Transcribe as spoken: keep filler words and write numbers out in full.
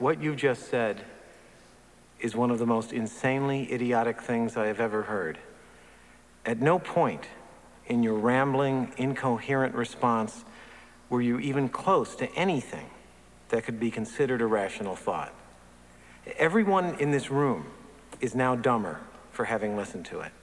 What you just said is one of the most insanely idiotic things I have ever heard. At no point in your rambling, incoherent response were you even close to anything that could be considered a rational thought. Everyone in this room is now dumber for having listened to it.